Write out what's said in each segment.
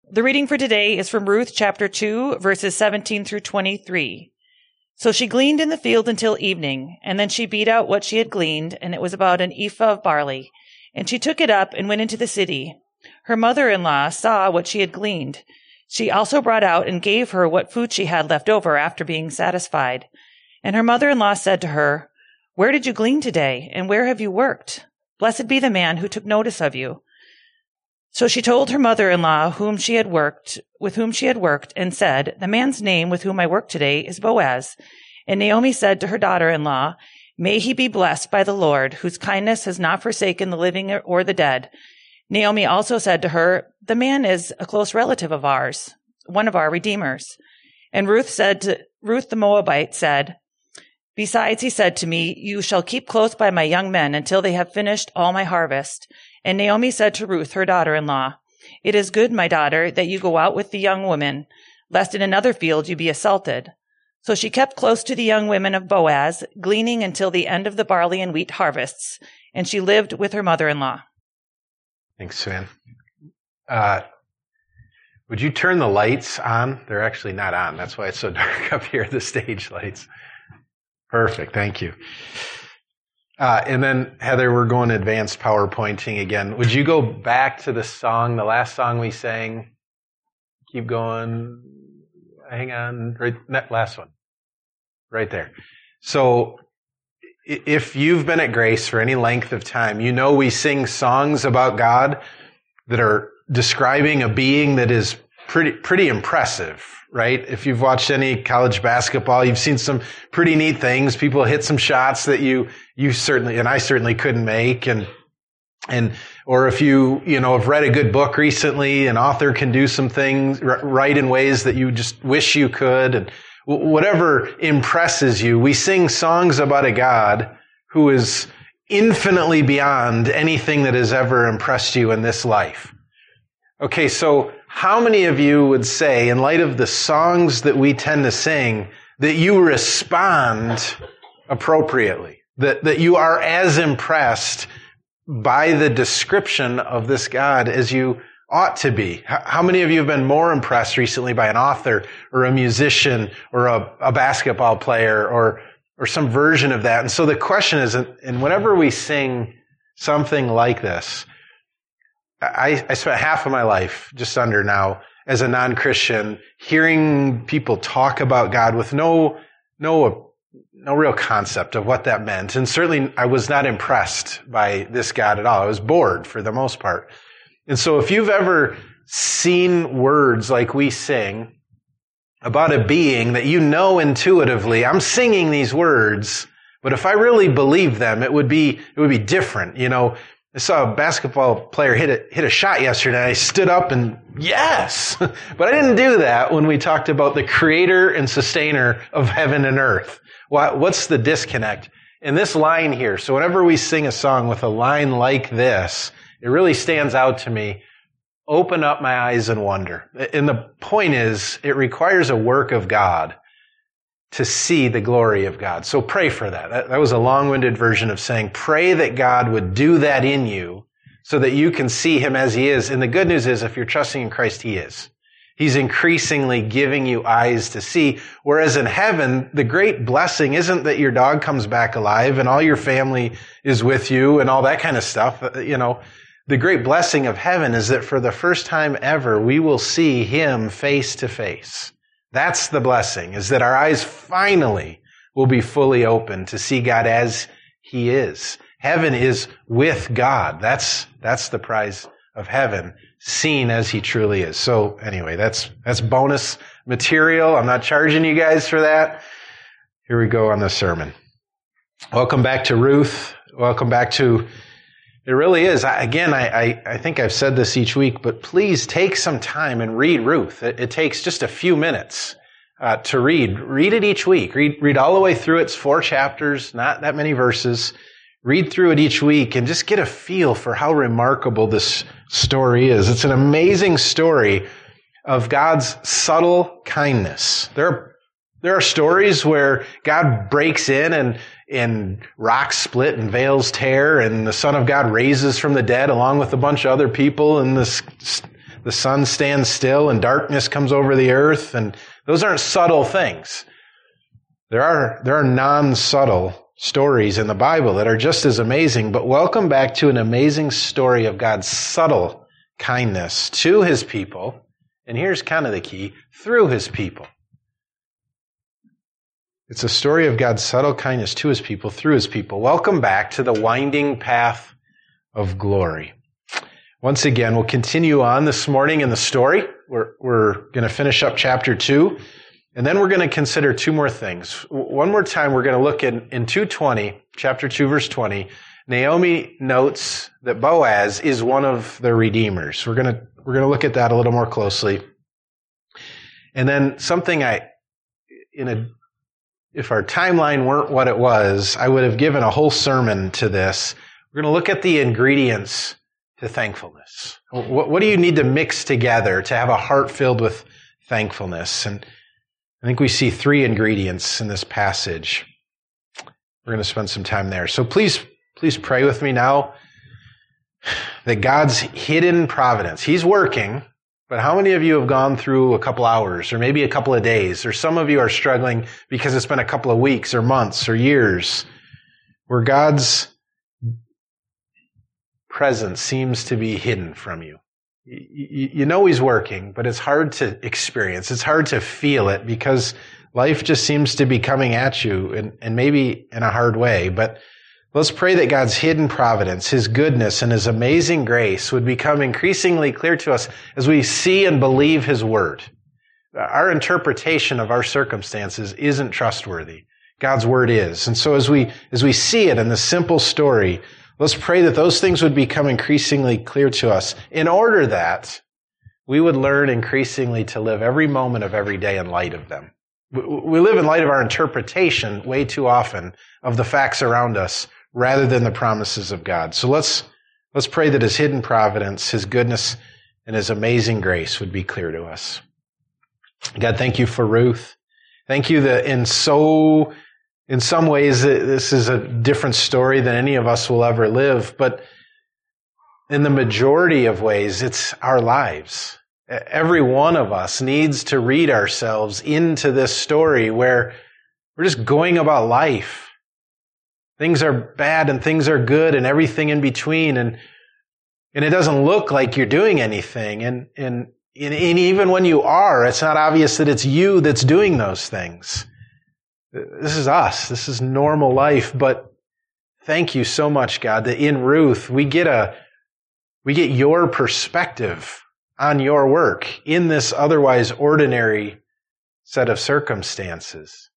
The reading for today is from Ruth chapter 2, verses 17 through 23. So she gleaned in the field until evening, and then she beat out what she had gleaned, and it was about an ephah of barley. And she took it up and went into the city. Her mother-in-law saw what she had gleaned. She also brought out and gave her what food she had left over after being satisfied. And her mother-in-law said to her, "Where did you glean today, and where have you worked? Blessed be the man who took notice of you." So she told her mother-in-law with whom she had worked, and said, "The man's name with whom I work today is Boaz." And Naomi said to her daughter-in-law, "May he be blessed by the Lord, whose kindness has not forsaken the living or the dead." Naomi also said to her, "The man is a close relative of ours, one of our redeemers." And Ruth the Moabite said, "Besides, he said to me, 'You shall keep close by my young men until they have finished all my harvest.'" And Naomi said to Ruth, her daughter-in-law, "It is good, my daughter, that you go out with the young women, lest in another field you be assaulted." So she kept close to the young women of Boaz, gleaning until the end of the barley and wheat harvests, and she lived with her mother-in-law. Thanks, Sven. Would you turn the lights on? They're actually not on. That's why it's so dark up here, the stage lights. Perfect. Thank you. And then, Heather, we're going advanced PowerPointing again. Would you go back to the song, the last song we sang? Keep going. Hang on. Right, that last one. Right there. So, if you've been at Grace for any length of time, you know we sing songs about God that are describing a being that is pretty impressive, right? If you've watched any college basketball, you've seen some pretty neat things. People hit some shots that you certainly, and I certainly couldn't make. Or if you have read a good book recently, an author can do some things, write in ways that you just wish you could. And whatever impresses you, we sing songs about a God who is infinitely beyond anything that has ever impressed you in this life. Okay, so how many of you would say, in light of the songs that we tend to sing, that you respond appropriately? That you are as impressed by the description of this God as you ought to be? How many of you have been more impressed recently by an author or a musician or a basketball player or some version of that? And so the question is, and whenever we sing something like this, I spent half of my life, just under now, as a non-Christian, hearing people talk about God with no real concept of what that meant. And certainly I was not impressed by this God at all. I was bored for the most part. And so if you've ever seen words like we sing about a being that you know intuitively, I'm singing these words, but if I really believed them, it would be different. I saw a basketball player hit a shot yesterday. I stood up and yes, but I didn't do that when we talked about the creator and sustainer of heaven and earth. What's the disconnect? In this line here, so whenever we sing a song with a line like this, it really stands out to me. Open up my eyes and wonder. And the point is, it requires a work of God to see the glory of God. So pray for that. That was a long-winded version of saying, pray that God would do that in you so that you can see him as he is. And the good news is, if you're trusting in Christ, he is. He's increasingly giving you eyes to see. Whereas in heaven, the great blessing isn't that your dog comes back alive and all your family is with you and all that kind of stuff. The great blessing of heaven is that for the first time ever, we will see him face to face. That's the blessing, is that our eyes finally will be fully open to see God as he is. Heaven is with God. That's the prize of heaven, seen as he truly is. So anyway, that's bonus material. I'm not charging you guys for that. Here we go on the sermon. Welcome back to Ruth. Welcome back to, it really is. I think I've said this each week, but please take some time and read Ruth. It takes just a few minutes to read. Read it each week. Read all the way through. It's 4 chapters, not that many verses. Read through it each week and just get a feel for how remarkable this story is. It's an amazing story of God's subtle kindness. There are stories where God breaks in and rocks split and veils tear and the Son of God raises from the dead along with a bunch of other people and the the sun stands still and darkness comes over the earth. And those aren't subtle things. There are non-subtle stories in the Bible that are just as amazing, but welcome back to an amazing story of God's subtle kindness to his people. And here's kind of the key, through his people. It's a story of God's subtle kindness to his people, through his people. Welcome back to the winding path of glory. Once again, we'll continue on this morning in the story. We're going to finish up chapter 2, and then we're going to consider two more things. One more time, we're going to look in 2:20, chapter 2, verse 20. Naomi notes that Boaz is one of the redeemers. We're going to look at that a little more closely. And then something if our timeline weren't what it was, I would have given a whole sermon to this. We're going to look at the ingredients to thankfulness. What do you need to mix together to have a heart filled with thankfulness? And I think we see three ingredients in this passage. We're going to spend some time there. So please pray with me now that God's hidden providence, he's working, but how many of you have gone through a couple hours or maybe a couple of days, or some of you are struggling because it's been a couple of weeks or months or years where God's presence seems to be hidden from you? You know he's working, but it's hard to experience. It's hard to feel it because life just seems to be coming at you and maybe in a hard way. But let's pray that God's hidden providence, his goodness, and his amazing grace would become increasingly clear to us as we see and believe his word. Our interpretation of our circumstances isn't trustworthy. God's word is. And so as we see it in the simple story, let's pray that those things would become increasingly clear to us in order that we would learn increasingly to live every moment of every day in light of them. We live in light of our interpretation way too often of the facts around us rather than the promises of God. So let's pray that his hidden providence, his goodness, and his amazing grace would be clear to us. God, thank you for Ruth. Thank you that in some ways this is a different story than any of us will ever live, but in the majority of ways, it's our lives. Every one of us needs to read ourselves into this story where we're just going about life. Things are bad and things are good and everything in between. And it doesn't look like you're doing anything. And even when you are, it's not obvious that it's you that's doing those things. This is us. This is normal life. But thank you so much, God, that in Ruth, we get your perspective on your work in this otherwise ordinary set of circumstances.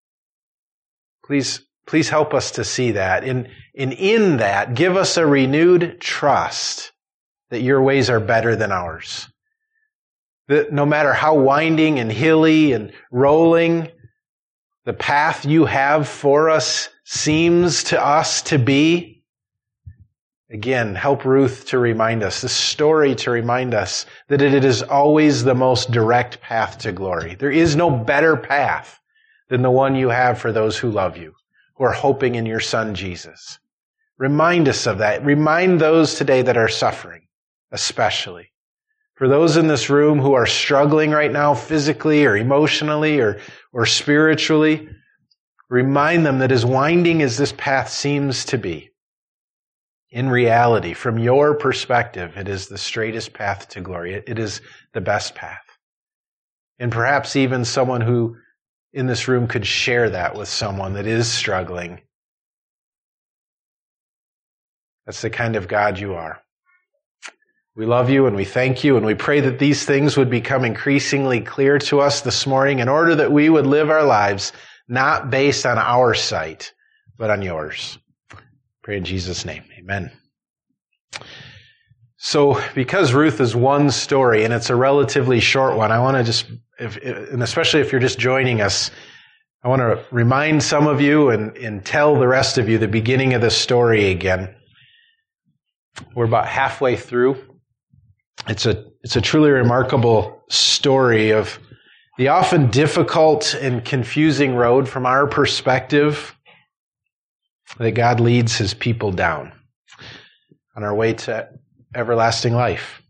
Please help us to see that. And in that, give us a renewed trust that your ways are better than ours. That no matter how winding and hilly and rolling the path you have for us seems to us to be, again, help Ruth to remind us, this story to remind us that it is always the most direct path to glory. There is no better path than the one you have for those who love you, who are hoping in your Son, Jesus. Remind us of that. Remind those today that are suffering, especially. For those in this room who are struggling right now physically or emotionally or spiritually, remind them that as winding as this path seems to be, in reality, from your perspective, it is the straightest path to glory. It is the best path. And perhaps even someone who in this room could share that with someone that is struggling. That's the kind of God you are. We love you and we thank you and we pray that these things would become increasingly clear to us this morning in order that we would live our lives not based on our sight, but on yours. Pray in Jesus' name. Amen. So because Ruth is one story and it's a relatively short one, I want to just, and especially if you're just joining us, I want to remind some of you and tell the rest of you the beginning of the story again. We're about halfway through. It's a truly remarkable story of the often difficult and confusing road from our perspective that God leads his people down on our way to everlasting life.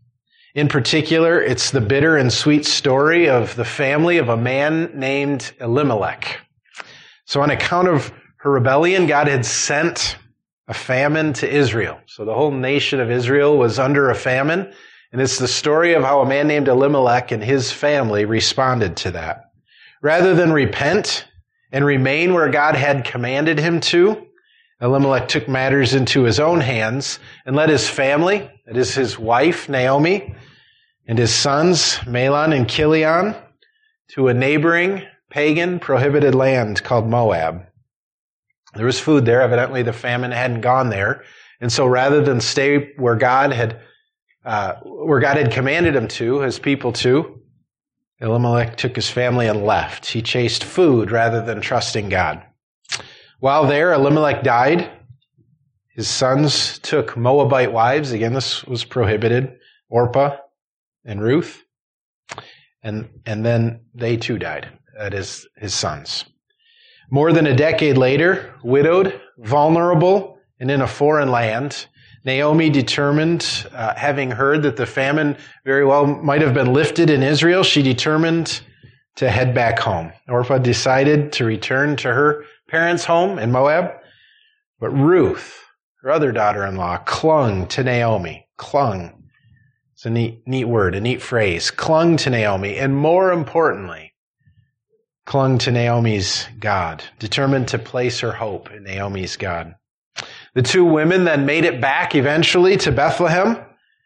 In particular, it's the bitter and sweet story of the family of a man named Elimelech. So on account of her rebellion, God had sent a famine to Israel. So the whole nation of Israel was under a famine. And it's the story of how a man named Elimelech and his family responded to that. Rather than repent and remain where God had commanded him to, Elimelech took matters into his own hands and led his family, that is his wife, Naomi, and his sons, Mahlon and Chilion, to a neighboring pagan prohibited land called Moab. There was food there. Evidently the famine hadn't gone there. And so rather than stay where God had commanded him to, his people to, Elimelech took his family and left. He chased food rather than trusting God. While there, Elimelech died. His sons took Moabite wives. Again, this was prohibited. Orpah and Ruth. And then they too died. That is, his sons. More than a decade later, widowed, vulnerable, and in a foreign land, Naomi determined, having heard that the famine very well might have been lifted in Israel, she determined to head back home. Orpah decided to return to her parents' home in Moab, but Ruth, her other daughter-in-law, clung to Naomi. Clung. It's a neat word, a neat phrase. Clung to Naomi, and more importantly, clung to Naomi's God, determined to place her hope in Naomi's God. The two women then made it back eventually to Bethlehem.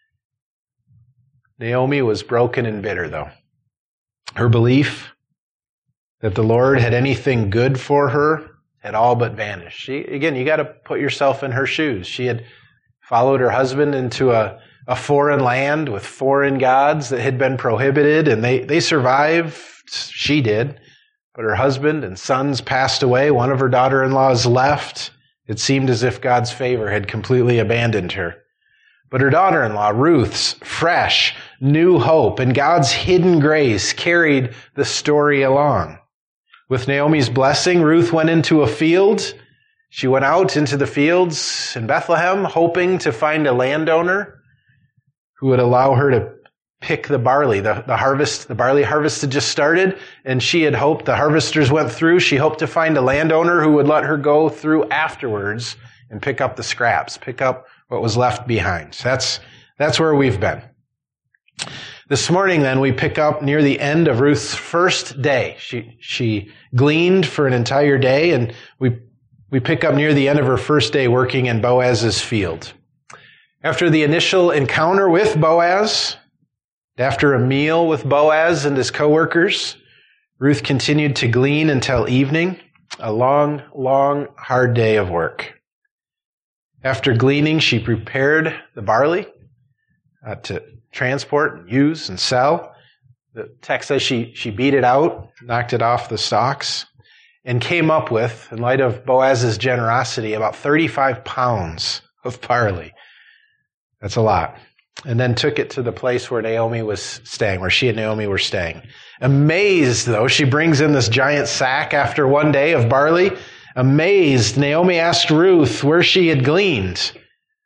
Naomi was broken and bitter, though. Her belief that the Lord had anything good for her had all but vanished. Again, you got to put yourself in her shoes. She had followed her husband into a foreign land with foreign gods that had been prohibited, and they survived. She did. But her husband and sons passed away. One of her daughter-in-laws left. It seemed as if God's favor had completely abandoned her. But her daughter-in-law, Ruth's fresh, new hope and God's hidden grace carried the story along. With Naomi's blessing, Ruth went into a field. She went out into the fields in Bethlehem, hoping to find a landowner who would allow her to pick the barley. The barley harvest had just started, and she had hoped, the harvesters went through, she hoped to find a landowner who would let her go through afterwards and pick up the scraps, pick up what was left behind. So that's where we've been. This morning, then, we pick up near the end of Ruth's first day. She gleaned for an entire day, and we pick up near the end of her first day working in Boaz's field. After the initial encounter with Boaz, after a meal with Boaz and his co-workers, Ruth continued to glean until evening, a long, long, hard day of work. After gleaning, she prepared the barley to transport, and use, and sell. The text says she beat it out, knocked it off the stalks, and came up with, in light of Boaz's generosity, about 35 pounds of barley. That's a lot. And then took it to the place where Naomi was staying, where she and Naomi were staying. Amazed, though, she brings in this giant sack after one day of barley. Amazed, Naomi asked Ruth where she had gleaned.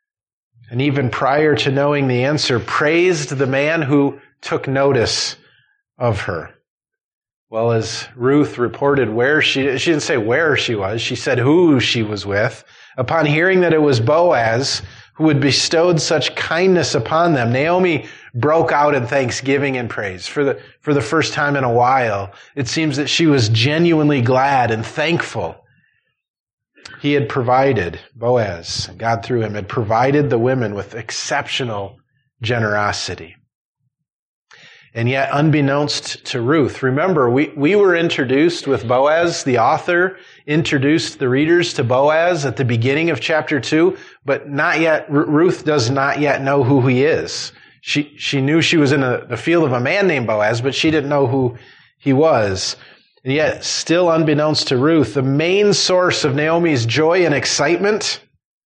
And even prior to knowing the answer, praised the man who took notice of her. Well, as Ruth reported where she didn't say where she was, she said who she was with. Upon hearing that it was Boaz who had bestowed such kindness upon them, Naomi broke out in thanksgiving and praise. For the first time in a while, it seems that she was genuinely glad and thankful. He had provided, Boaz, God through him, had provided the women with exceptional generosity. And yet, unbeknownst to Ruth, remember, we were introduced with Boaz, the author introduced the readers to Boaz at the beginning of chapter 2, but not yet, Ruth does not yet know who he is. She knew she was in the field of a man named Boaz, but she didn't know who he was. And yet, still unbeknownst to Ruth, the main source of Naomi's joy and excitement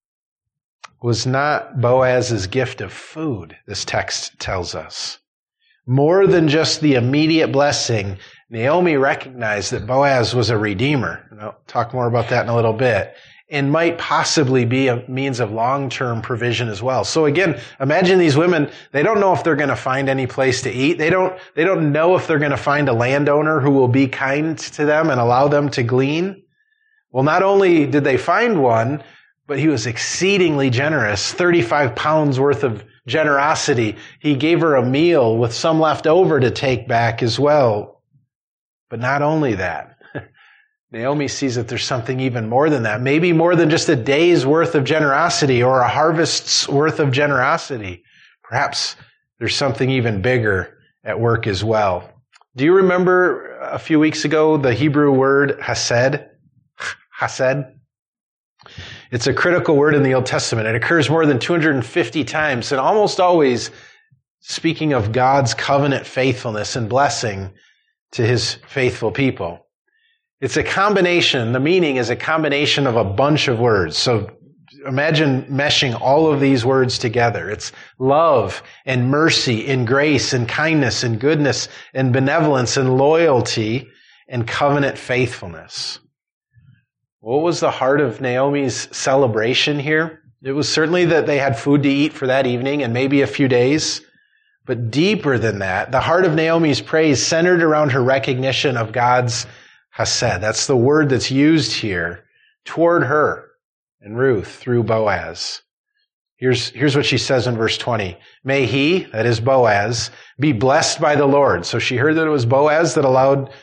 was not Boaz's gift of food, this text tells us. More than just the immediate blessing, Naomi recognized that Boaz was a redeemer. And I'll talk more about that in a little bit. and might possibly be a means of long-term provision as well. So again, imagine these women, they don't know if they're going to find any place to eat. They don't know if they're going to find a landowner who will be kind to them and allow them to glean. Well, not only did they find one, but he was exceedingly generous, 35 pounds worth of generosity. He gave her a meal with some left over to take back as well. But not only that, Naomi sees that there's something even more than that. Maybe more than just a day's worth of generosity or a harvest's worth of generosity. Perhaps there's something even bigger at work as well. Do you remember a few weeks ago the Hebrew word hesed? Hesed? It's a critical word in the Old Testament. It occurs more than 250 times, and almost always speaking of God's covenant faithfulness and blessing to his faithful people. It's a combination, the meaning is a combination of a bunch of words. So imagine meshing all of these words together. It's love and mercy and grace and kindness and goodness and benevolence and loyalty and covenant faithfulness. What was the heart of Naomi's celebration here? It was certainly that they had food to eat for that evening and maybe a few days. But deeper than that, the heart of Naomi's praise centered around her recognition of God's hesed. That's the word that's used here toward her and Ruth through Boaz. Here's what she says in verse 20. May he, that is Boaz, be blessed by the Lord. So she heard that it was Boaz that allowed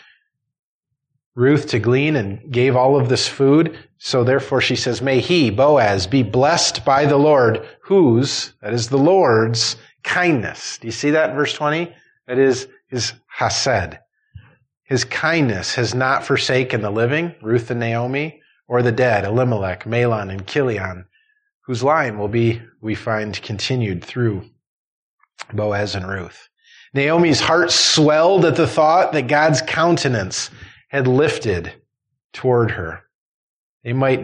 Ruth to glean and gave all of this food. So therefore she says, may he, Boaz, be blessed by the Lord, whose, that is the Lord's, kindness. Do you see that in verse 20? That is his hesed. His kindness has not forsaken the living, Ruth and Naomi, or the dead, Elimelech, Mahlon, and Chilion, whose line will be, we find, continued through Boaz and Ruth. Naomi's heart swelled at the thought that God's countenance had lifted toward her. They might,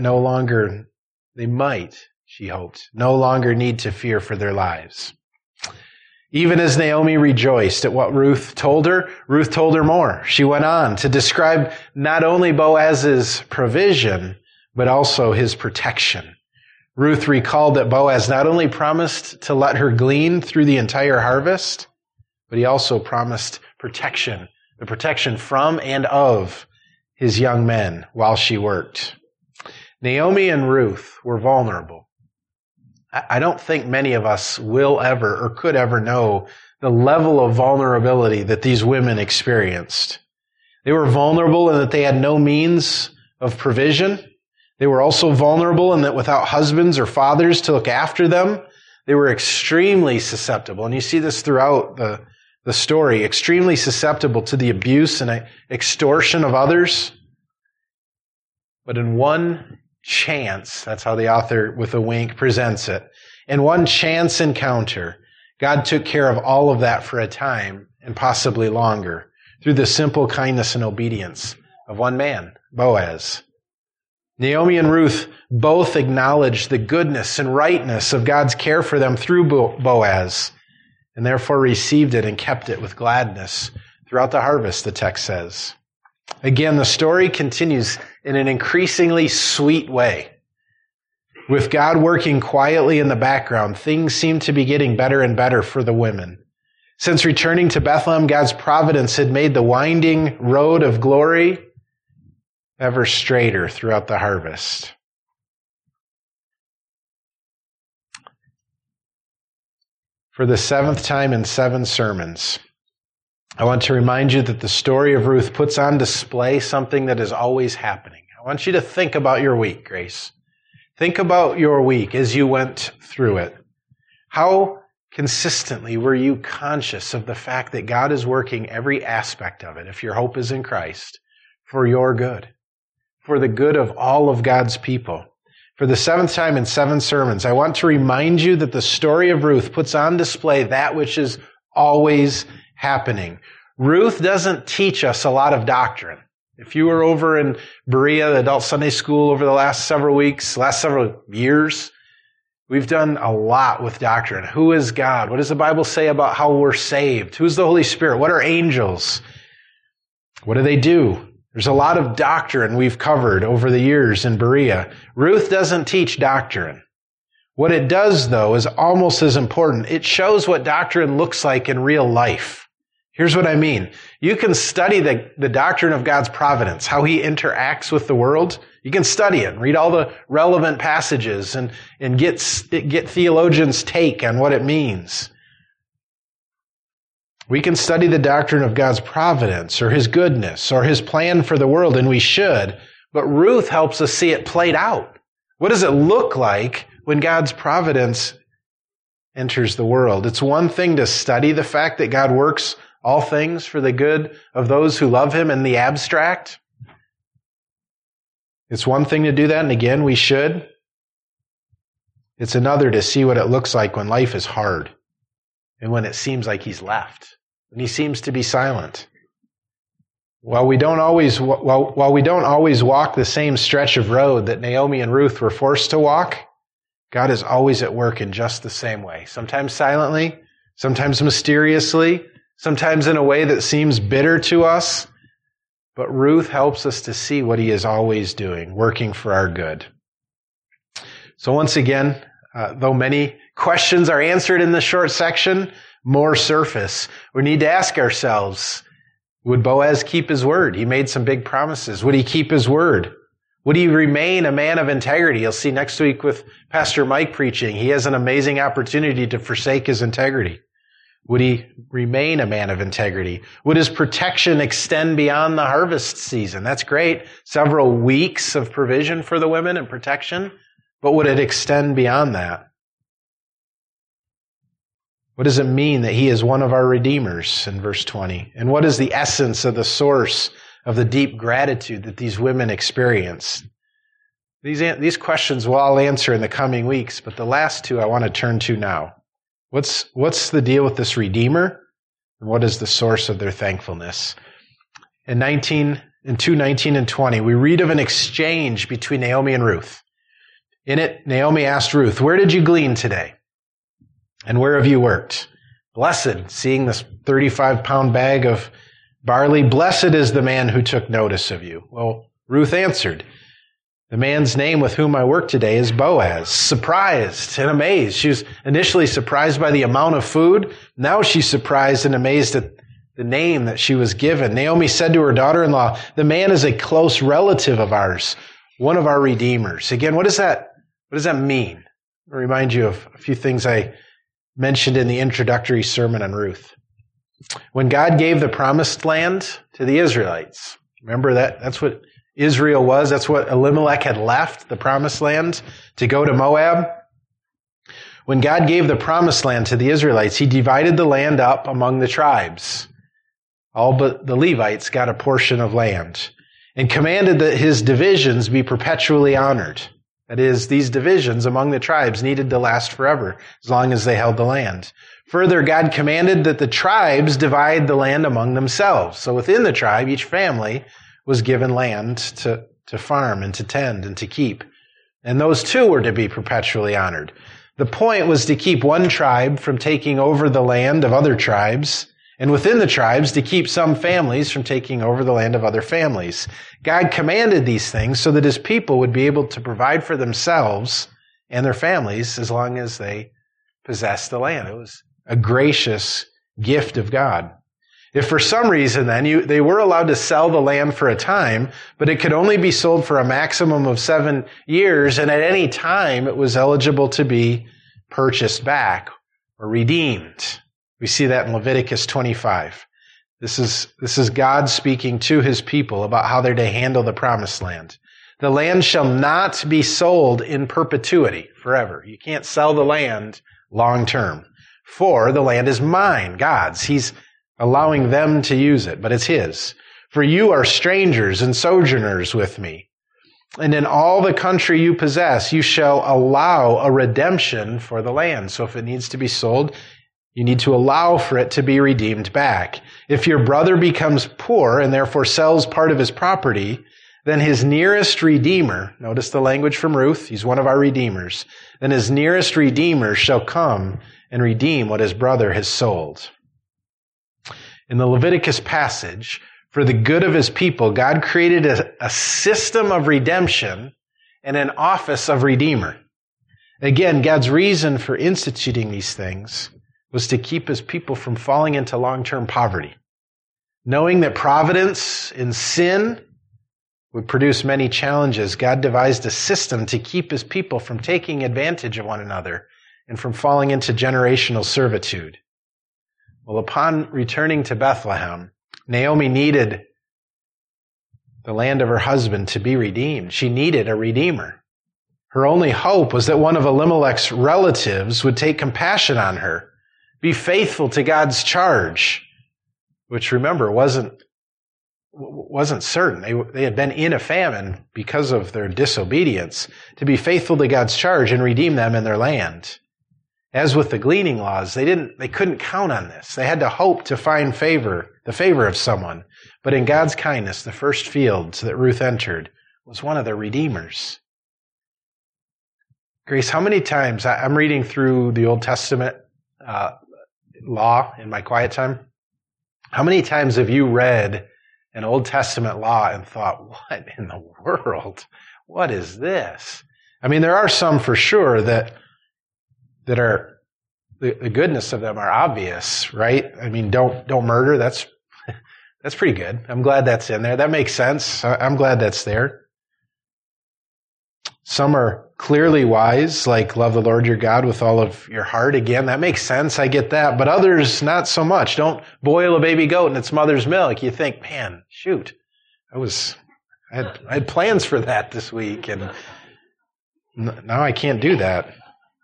she hoped, no longer need to fear for their lives. Even as Naomi rejoiced at what Ruth told her more. She went on to describe not only Boaz's provision, but also his protection. Ruth recalled that Boaz not only promised to let her glean through the entire harvest, but he also promised protection, the protection from and of his young men while she worked. Naomi and Ruth were vulnerable. I don't think many of us will ever or could ever know the level of vulnerability that these women experienced. They were vulnerable in that they had no means of provision. They were also vulnerable in that without husbands or fathers to look after them, they were extremely susceptible. And you see this throughout the story, extremely susceptible to the abuse and extortion of others. But in one chance, that's how the author with a wink presents it, in one chance encounter, God took care of all of that for a time and possibly longer through the simple kindness and obedience of one man, Boaz. Naomi and Ruth both acknowledged the goodness and rightness of God's care for them through Boaz, and therefore received it and kept it with gladness throughout the harvest, the text says. Again, the story continues in an increasingly sweet way. With God working quietly in the background, things seem to be getting better and better for the women. Since returning to Bethlehem, God's providence had made the winding road of glory ever straighter throughout the harvest. For the 7th time in 7 sermons, I want to remind you that the story of Ruth puts on display something that is always happening. I want you to think about your week, Grace. Think about your week as you went through it. How consistently were you conscious of the fact that God is working every aspect of it, if your hope is in Christ, for your good, for the good of all of God's people? For the 7th time in 7 sermons, I want to remind you that the story of Ruth puts on display that which is always happening. Ruth doesn't teach us a lot of doctrine. If you were over in Berea, the adult Sunday school, over the last several weeks, last several years, we've done a lot with doctrine. Who is God? What does the Bible say about how we're saved? Who's the Holy Spirit? What are angels? What do they do? There's a lot of doctrine we've covered over the years in Berea. Ruth doesn't teach doctrine. What it does, though, is almost as important. It shows what doctrine looks like in real life. Here's what I mean. You can study the doctrine of God's providence, how he interacts with the world. You can study it and read all the relevant passages and get theologians' take on what it means. We can study the doctrine of God's providence or his goodness or his plan for the world, and we should. But Ruth helps us see it played out. What does it look like when God's providence enters the world? It's one thing to study the fact that God works all things for the good of those who love him in the abstract. It's one thing to do that, and again, we should. It's another to see what it looks like when life is hard and when it seems like he's left, when he seems to be silent. While we don't always walk the same stretch of road that Naomi and Ruth were forced to walk, God is always at work in just the same way. Sometimes silently, sometimes mysteriously, sometimes in a way that seems bitter to us. But Ruth helps us to see what he is always doing, working for our good. So once again, though many questions are answered in this short section, more surface. We need to ask ourselves, would Boaz keep his word? He made some big promises. Would he keep his word? Would he remain a man of integrity? You'll see next week with Pastor Mike preaching, he has an amazing opportunity to forsake his integrity. Would he remain a man of integrity? Would his protection extend beyond the harvest season? That's great. Several weeks of provision for the women and protection. But would it extend beyond that? What does it mean that he is one of our redeemers in verse 20? And what is the essence of the source of the deep gratitude that these women experience? These questions we'll all answer in the coming weeks, but the last two I want to turn to now. What's the deal with this Redeemer? And what is the source of their thankfulness? In 2:19 and 20, we read of an exchange between Naomi and Ruth. In it, Naomi asked Ruth, "Where did you glean today? And where have you worked? Blessed," seeing this 35-pound bag of barley, "blessed is the man who took notice of you." Well, Ruth answered, "The man's name with whom I work today is Boaz." Surprised and amazed. She was initially surprised by the amount of food. Now she's surprised and amazed at the name that she was given. Naomi said to her daughter-in-law, "The man is a close relative of ours, one of our redeemers." Again, what does that mean? I'll remind you of a few things I mentioned in the introductory sermon on Ruth. When God gave the promised land to the Israelites, remember that's what Israel was. That's what Elimelech had left, the promised land, to go to Moab. When God gave the promised land to the Israelites, he divided the land up among the tribes. All but the Levites got a portion of land and commanded that his divisions be perpetually honored. That is, these divisions among the tribes needed to last forever, as long as they held the land. Further, God commanded that the tribes divide the land among themselves. So within the tribe, each family was given land to farm and to tend and to keep. And those too were to be perpetually honored. The point was to keep one tribe from taking over the land of other tribes, and within the tribes to keep some families from taking over the land of other families. God commanded these things so that his people would be able to provide for themselves and their families as long as they possessed the land. It was a gracious gift of God. If for some reason then they were allowed to sell the land for a time, but it could only be sold for a maximum of 7 years, and at any time it was eligible to be purchased back or redeemed. We see that in Leviticus 25. This is God speaking to his people about how they're to handle the promised land. The land shall not be sold in perpetuity, forever. You can't sell the land long term. For the land is mine, God's. He's allowing them to use it, but it's his. For you are strangers and sojourners with me. And in all the country you possess, you shall allow a redemption for the land. So if it needs to be sold, you need to allow for it to be redeemed back. If your brother becomes poor and therefore sells part of his property, then his nearest redeemer, notice the language from Ruth, he's one of our redeemers, then his nearest redeemer shall come and redeem what his brother has sold. In the Leviticus passage, for the good of his people, God created a system of redemption and an office of redeemer. Again, God's reason for instituting these things was to keep his people from falling into long-term poverty. Knowing that providence in sin would produce many challenges, God devised a system to keep his people from taking advantage of one another and from falling into generational servitude. Well, upon returning to Bethlehem, Naomi needed the land of her husband to be redeemed. She needed a redeemer. Her only hope was that one of Elimelech's relatives would take compassion on her, be faithful to God's charge, which, remember, wasn't certain. They had been in a famine because of their disobedience, to be faithful to God's charge and redeem them and their land. As with the gleaning laws, they couldn't count on this. They had to hope to find the favor of someone. But in God's kindness, the first fields that Ruth entered was one of their redeemers. Grace, how many times, I'm reading through the Old Testament law in my quiet time. How many times have you read an Old Testament law and thought, what in the world? What is this? I mean, there are some for sure that are, the goodness of them are obvious, right? I mean, don't murder. That's pretty good. I'm glad that's in there. That makes sense. I'm glad that's there. Some are clearly wise, like love the Lord your God with all of your heart. Again, that makes sense. I get that. But others, not so much. Don't boil a baby goat in its mother's milk. You think, man, shoot, I had plans for that this week, and now I can't do that.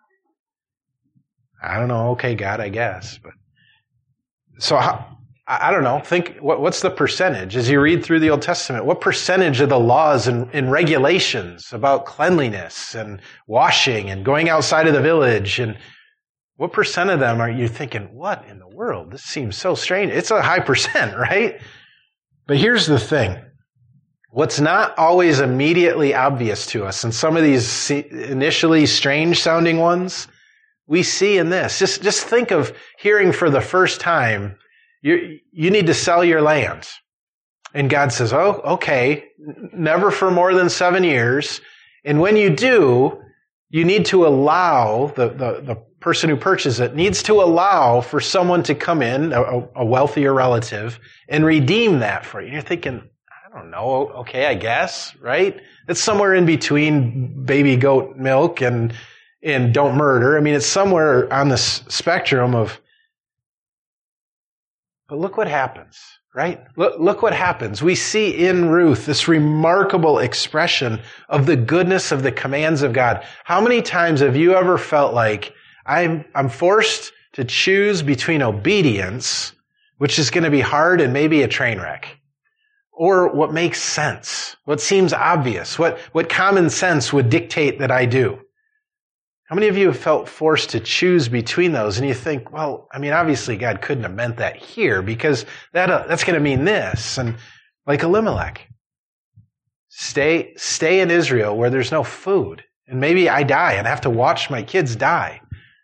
I don't know. Okay, God, I guess. But so I don't know. Think, what's the percentage? As you read through the Old Testament, what percentage of the laws and regulations about cleanliness and washing and going outside of the village, and what percent of them are you thinking, what in the world? This seems so strange. It's a high percent, right? But here's the thing. What's not always immediately obvious to us, and some of these initially strange sounding ones, we see in this. Just think of hearing for the first time, you need to sell your land. And God says, oh, okay, never for more than 7 years. And when you do, you need to allow, the person who purchases it needs to allow for someone to come in, a wealthier relative, and redeem that for you. And you're thinking, I don't know, okay, I guess, right? It's somewhere in between baby goat milk and don't murder. I mean, it's somewhere on the spectrum of, but look what happens, right? Look what happens. We see in Ruth this remarkable expression of the goodness of the commands of God. How many times have you ever felt like I'm forced to choose between obedience, which is going to be hard and maybe a train wreck, or what makes sense, what seems obvious, what common sense would dictate that I do? How many of you have felt forced to choose between those? And you think, well, I mean, obviously God couldn't have meant that here because that's going to mean this. And like Elimelech, stay in Israel where there's no food. And maybe I die and have to watch my kids die.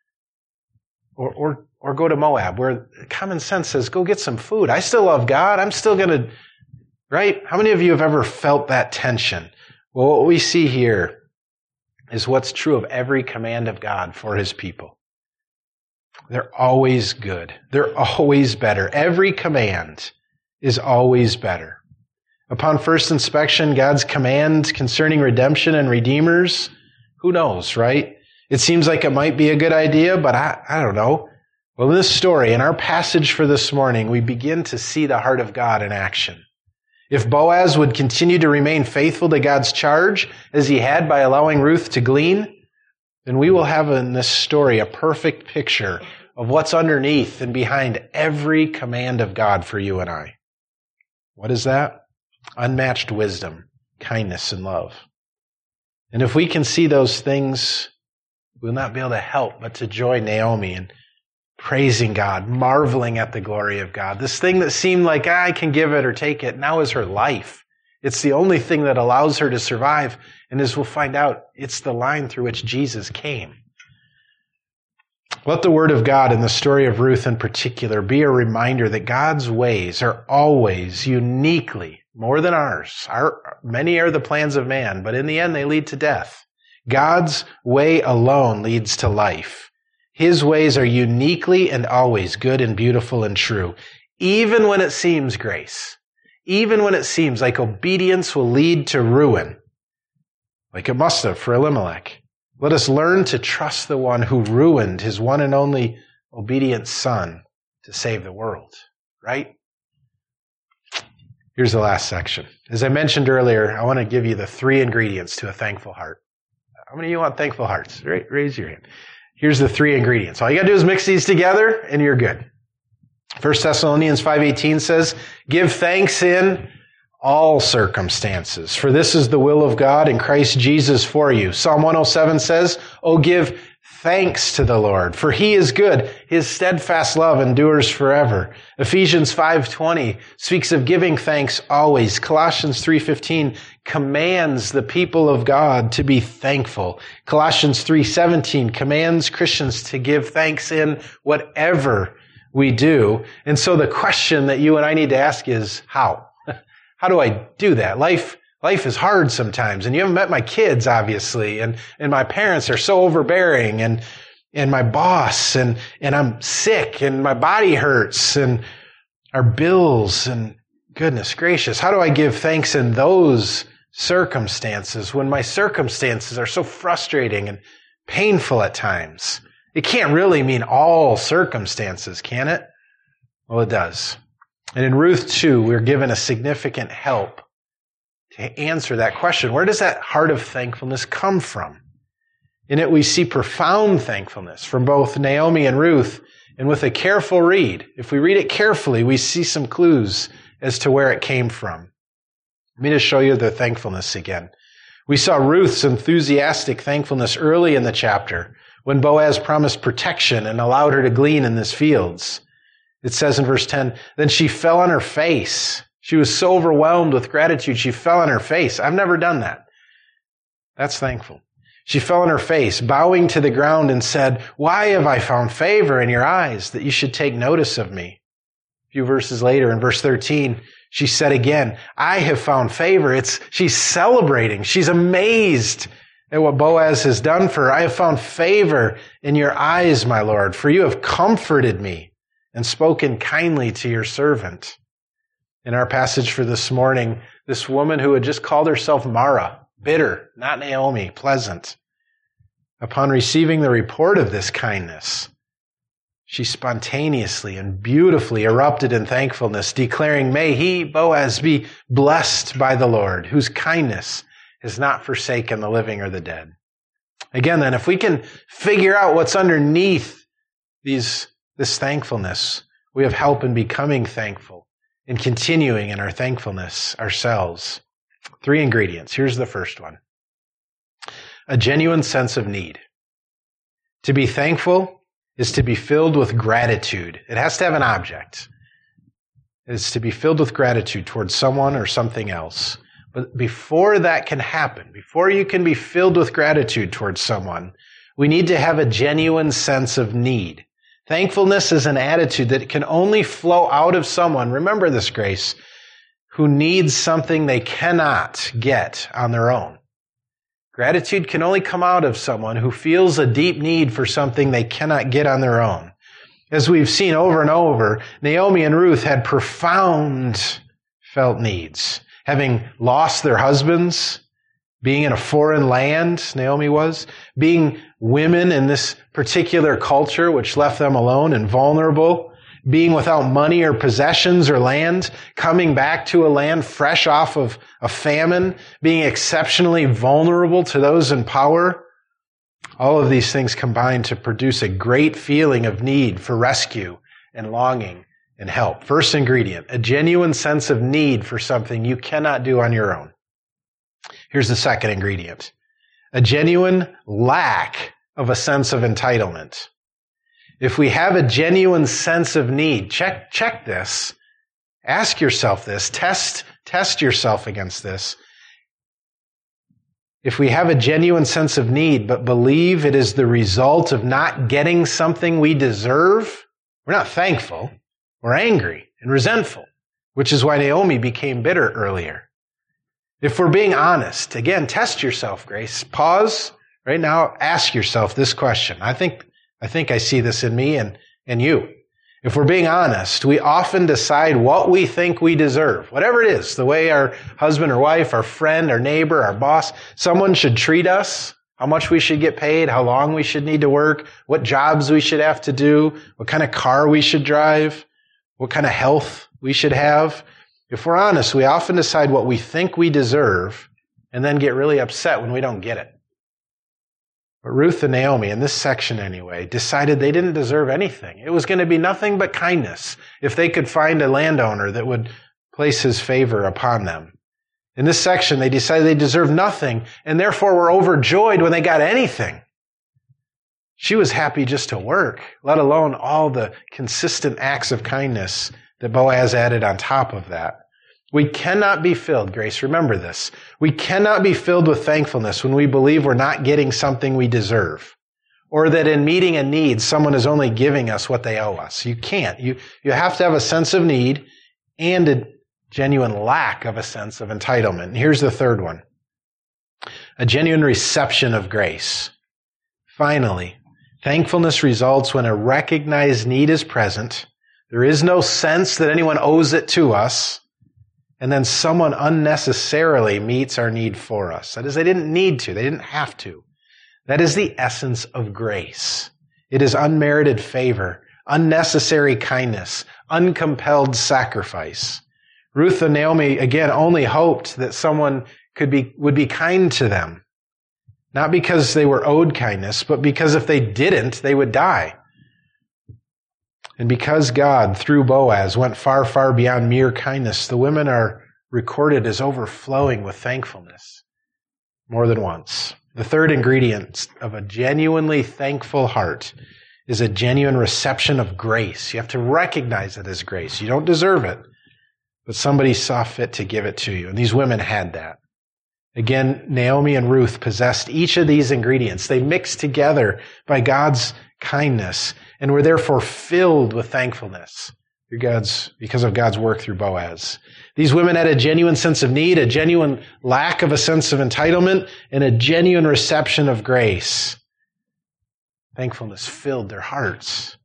Or go to Moab where common sense says, go get some food. I still love God. I'm still going to, right? How many of you have ever felt that tension? Well, what we see here is what's true of every command of God for his people. They're always good. They're always better. Every command is always better. Upon first inspection, God's command concerning redemption and redeemers, who knows, right? It seems like it might be a good idea, but I don't know. Well, in this story, in our passage for this morning, we begin to see the heart of God in action. If Boaz would continue to remain faithful to God's charge, as he had by allowing Ruth to glean, then we will have in this story a perfect picture of what's underneath and behind every command of God for you and I. What is that? Unmatched wisdom, kindness, and love. And if we can see those things, we'll not be able to help but to join Naomi in praising God, marveling at the glory of God. This thing that seemed like I can give it or take it now is her life. It's the only thing that allows her to survive. And as we'll find out, it's the line through which Jesus came. Let the word of God and the story of Ruth in particular be a reminder that God's ways are always uniquely more than ours. Many are the plans of man, but in the end they lead to death. God's way alone leads to life. His ways are uniquely and always good and beautiful and true, even when it seems grace, even when it seems like obedience will lead to ruin, like it must have for Elimelech. Let us learn to trust the one who ruined his one and only obedient son to save the world, right? Here's the last section. As I mentioned earlier, I want to give you the 3 ingredients to a thankful heart. How many of you want thankful hearts? Raise your hand. Here's the 3 ingredients. All you got to do is mix these together and you're good. 1 Thessalonians 5:18 says, give thanks in all circumstances, for this is the will of God in Christ Jesus for you. Psalm 107 says, oh, give thanks to the Lord, for he is good. His steadfast love endures forever. Ephesians 5:20 speaks of giving thanks always. Colossians 3:15 commands the people of God to be thankful. Colossians 3:17 commands Christians to give thanks in whatever we do. And so the question that you and I need to ask is, how? How do I do that? Life is hard sometimes, and you haven't met my kids, obviously, and my parents are so overbearing, and my boss, and I'm sick, and my body hurts, and our bills, and goodness gracious, how do I give thanks in those circumstances when my circumstances are so frustrating and painful at times? It can't really mean all circumstances, can it? Well, it does. And in Ruth 2, we're given a significant help to answer that question. Where does that heart of thankfulness come from? In it, we see profound thankfulness from both Naomi and Ruth. And with a careful read, if we read it carefully, we see some clues as to where it came from. Let me just show you the thankfulness again. We saw Ruth's enthusiastic thankfulness early in the chapter when Boaz promised protection and allowed her to glean in his fields. It says in verse 10, then she fell on her face. She was so overwhelmed with gratitude, she fell on her face. I've never done that. That's thankful. She fell on her face, bowing to the ground and said, why have I found favor in your eyes that you should take notice of me? A few verses later, in verse 13, she said again, I have found favor. She's celebrating. She's amazed at what Boaz has done for her. I have found favor in your eyes, my Lord, for you have comforted me and spoken kindly to your servant. In our passage for this morning, this woman who had just called herself Mara, bitter, not Naomi, pleasant, upon receiving the report of this kindness, she spontaneously and beautifully erupted in thankfulness, declaring, may he, Boaz, be blessed by the Lord, whose kindness has not forsaken the living or the dead. Again, then, if we can figure out what's underneath this thankfulness, we have help in becoming thankful and continuing in our thankfulness ourselves. 3 ingredients. Here's the first one. A genuine sense of need. To be thankful is to be filled with gratitude. It has to have an object. It is to be filled with gratitude towards someone or something else. But before that can happen, before you can be filled with gratitude towards someone, we need to have a genuine sense of need. Thankfulness is an attitude that can only flow out of someone, remember this, Grace, who needs something they cannot get on their own. Gratitude can only come out of someone who feels a deep need for something they cannot get on their own. As we've seen over and over, Naomi and Ruth had profound felt needs. Having lost their husbands, being in a foreign land, Naomi was, being women in this particular culture which left them alone and vulnerable, being without money or possessions or land, coming back to a land fresh off of a famine, being exceptionally vulnerable to those in power. All of these things combine to produce a great feeling of need for rescue and longing and help. First ingredient, a genuine sense of need for something you cannot do on your own. Here's the second ingredient, a genuine lack of a sense of entitlement. If we have a genuine sense of need, check this, ask yourself this, test yourself against this. If we have a genuine sense of need, but believe it is the result of not getting something we deserve, we're not thankful. We're angry and resentful, which is why Naomi became bitter earlier. If we're being honest, again, test yourself, Grace. Pause right now. Ask yourself this question. I think I see this in me and you. If we're being honest, we often decide what we think we deserve. Whatever it is, the way our husband or wife, our friend, our neighbor, our boss, someone should treat us, how much we should get paid, how long we should need to work, what jobs we should have to do, what kind of car we should drive, what kind of health we should have. If we're honest, we often decide what we think we deserve and then get really upset when we don't get it. But Ruth and Naomi, in this section anyway, decided they didn't deserve anything. It was going to be nothing but kindness if they could find a landowner that would place his favor upon them. In this section, they decided they deserved nothing and therefore were overjoyed when they got anything. She was happy just to work, let alone all the consistent acts of kindness that Boaz added on top of that. We cannot be filled, Grace, remember this. We cannot be filled with thankfulness when we believe we're not getting something we deserve, or that in meeting a need, someone is only giving us what they owe us. You can't. You have to have a sense of need and a genuine lack of a sense of entitlement. And here's the third one. A genuine reception of grace. Finally, thankfulness results when a recognized need is present. There is no sense that anyone owes it to us. And then someone unnecessarily meets our need for us. That is, they didn't need to. They didn't have to. That is the essence of grace. It is unmerited favor, unnecessary kindness, uncompelled sacrifice. Ruth and Naomi, again, only hoped that someone would be kind to them. Not because they were owed kindness, but because if they didn't, they would die. And because God, through Boaz, went far, far beyond mere kindness, the women are recorded as overflowing with thankfulness more than once. The third ingredient of a genuinely thankful heart is a genuine reception of grace. You have to recognize it as grace. You don't deserve it, but somebody saw fit to give it to you. And these women had that. Again, Naomi and Ruth possessed each of these ingredients. They mixed together by God's kindness and were therefore filled with thankfulness because of God's work through Boaz. These women had a genuine sense of need, a genuine lack of a sense of entitlement, and a genuine reception of grace. Thankfulness filled their hearts.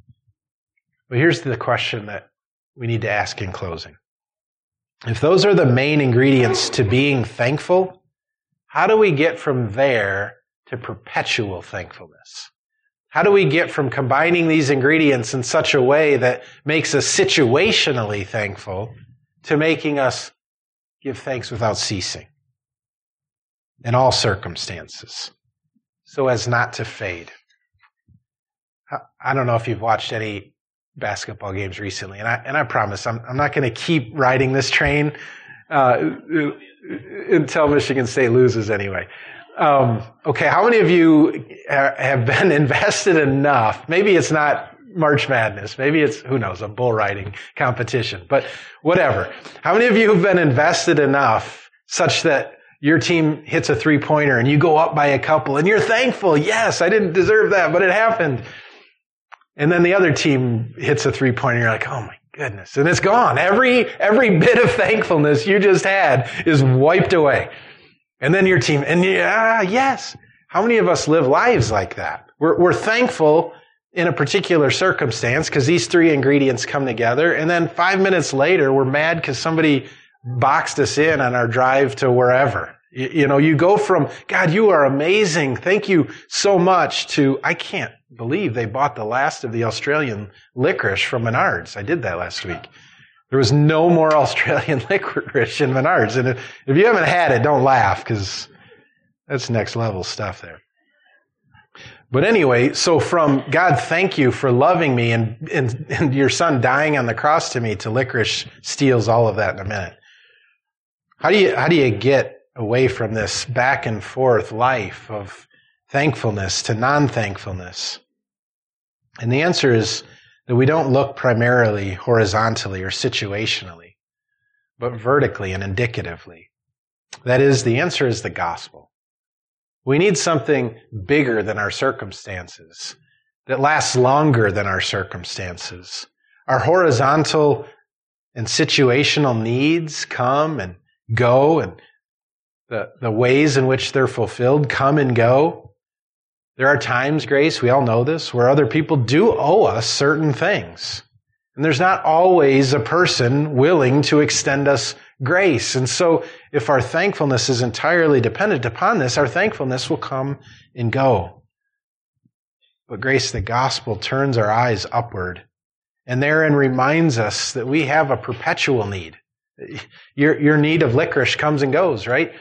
But here's the question that we need to ask in closing. If those are the main ingredients to being thankful, how do we get from there to perpetual thankfulness? How do we get from combining these ingredients in such a way that makes us situationally thankful to making us give thanks without ceasing in all circumstances so as not to fade? I don't know if you've watched any basketball games recently, and I promise I'm not going to keep riding this train until Michigan State loses anyway. Okay, how many of you have been invested enough? Maybe it's not March Madness. Maybe it's, who knows, a bull riding competition. But whatever. How many of you have been invested enough such that your team hits a three-pointer and you go up by a couple and you're thankful? Yes, I didn't deserve that, but it happened. And then the other team hits a three-pointer and you're like, oh my goodness. And it's gone. Every bit of thankfulness you just had is wiped away. And then your team, and yes. How many of us live lives like that? We're thankful in a particular circumstance because these three ingredients come together. And then 5 minutes later, we're mad because somebody boxed us in on our drive to wherever. You go from, God, you are amazing. Thank you so much to, I can't believe they bought the last of the Australian licorice from Menards. I did that last week. There was no more Australian licorice in Menards. And if you haven't had it, don't laugh because that's next level stuff there. But anyway, so from God, thank you for loving me and your son dying on the cross to me, to licorice steals all of that in a minute. How do you get away from this back and forth life of thankfulness to non-thankfulness? And the answer is that we don't look primarily horizontally or situationally, but vertically and indicatively. That is, the answer is the gospel. We need something bigger than our circumstances, that lasts longer than our circumstances. Our horizontal and situational needs come and go, and the ways in which they're fulfilled come and go. There are times, Grace, we all know this, where other people do owe us certain things. And there's not always a person willing to extend us grace. And so if our thankfulness is entirely dependent upon this, our thankfulness will come and go. But Grace, the gospel turns our eyes upward and therein reminds us that we have a perpetual need. Your need of licorice comes and goes, right?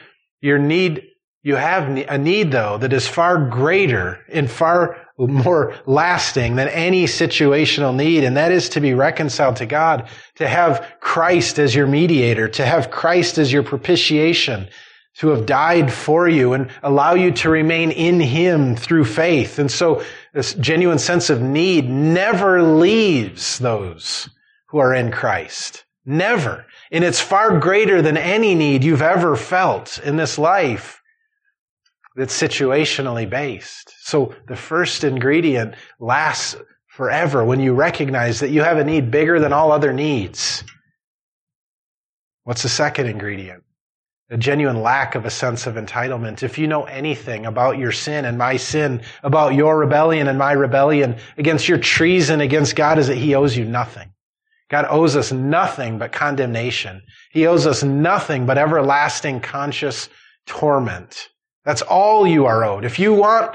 You have a need, though, that is far greater and far more lasting than any situational need, and that is to be reconciled to God, to have Christ as your mediator, to have Christ as your propitiation, to have died for you and allow you to remain in Him through faith. And so this genuine sense of need never leaves those who are in Christ. Never. And it's far greater than any need you've ever felt in this life that's situationally based. So the first ingredient lasts forever when you recognize that you have a need bigger than all other needs. What's the second ingredient? A genuine lack of a sense of entitlement. If you know anything about your sin and my sin, about your rebellion and my rebellion, against your treason against God, is that He owes you nothing. God owes us nothing but condemnation. He owes us nothing but everlasting conscious torment. That's all you are owed. If you want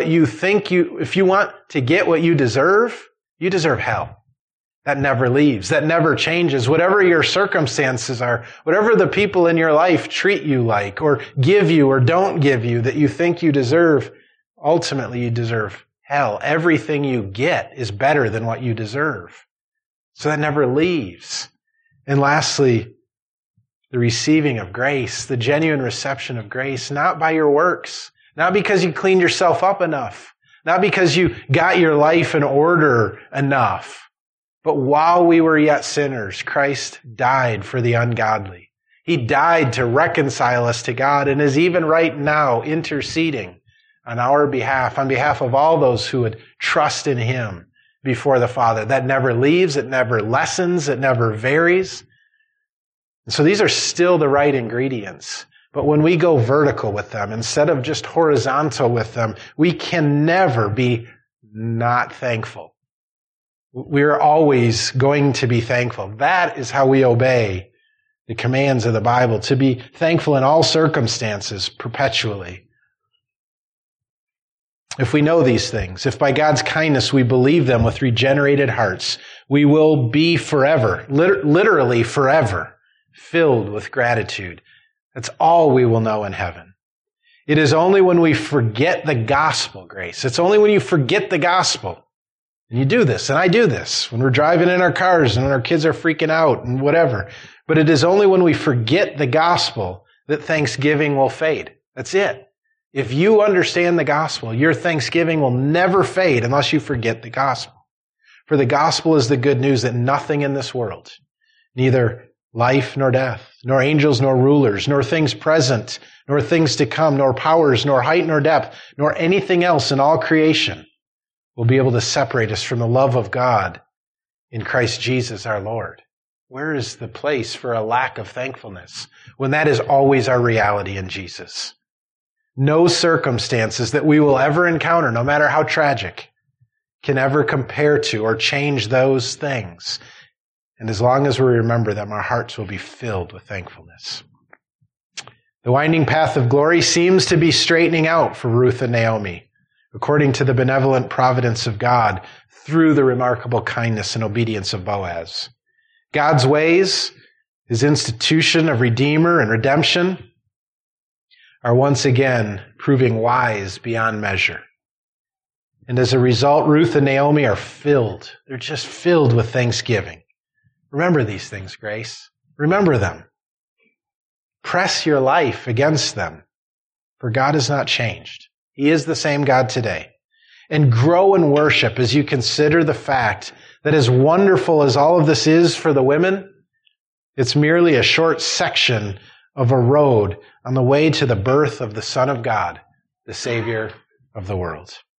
if you want to get what you deserve hell. That never leaves. That never changes. Whatever your circumstances are, whatever the people in your life treat you like, or give you or don't give you that you think you deserve, ultimately you deserve hell. Everything you get is better than what you deserve. So that never leaves. And lastly, the receiving of grace, the genuine reception of grace, not by your works, not because you cleaned yourself up enough, not because you got your life in order enough, but while we were yet sinners, Christ died for the ungodly. He died to reconcile us to God and is even right now interceding on our behalf, on behalf of all those who would trust in Him before the Father. That never leaves, it never lessens, it never varies. And so these are still the right ingredients. But when we go vertical with them, instead of just horizontal with them, we can never be not thankful. We're always going to be thankful. That is how we obey the commands of the Bible, to be thankful in all circumstances perpetually. If we know these things, if by God's kindness we believe them with regenerated hearts, we will be forever, literally forever, filled with gratitude. That's all we will know in heaven. It is only when we forget the gospel, Grace. It's only when you forget the gospel. And you do this, and I do this, when we're driving in our cars and when our kids are freaking out and whatever. But it is only when we forget the gospel that thanksgiving will fade. That's it. If you understand the gospel, your thanksgiving will never fade unless you forget the gospel. For the gospel is the good news that nothing in this world, neither life nor death, nor angels nor rulers, nor things present, nor things to come, nor powers, nor height nor depth, nor anything else in all creation will be able to separate us from the love of God in Christ Jesus our Lord. Where is the place for a lack of thankfulness when that is always our reality in Jesus? No circumstances that we will ever encounter, no matter how tragic, can ever compare to or change those things. And as long as we remember them, our hearts will be filled with thankfulness. The winding path of glory seems to be straightening out for Ruth and Naomi, according to the benevolent providence of God, through the remarkable kindness and obedience of Boaz. God's ways, His institution of Redeemer and redemption, are once again proving wise beyond measure. And as a result, Ruth and Naomi are filled. They're just filled with thanksgiving. Remember these things, Grace. Remember them. Press your life against them, for God has not changed. He is the same God today. And grow in worship as you consider the fact that as wonderful as all of this is for the women, it's merely a short section of a road on the way to the birth of the Son of God, the Savior of the world.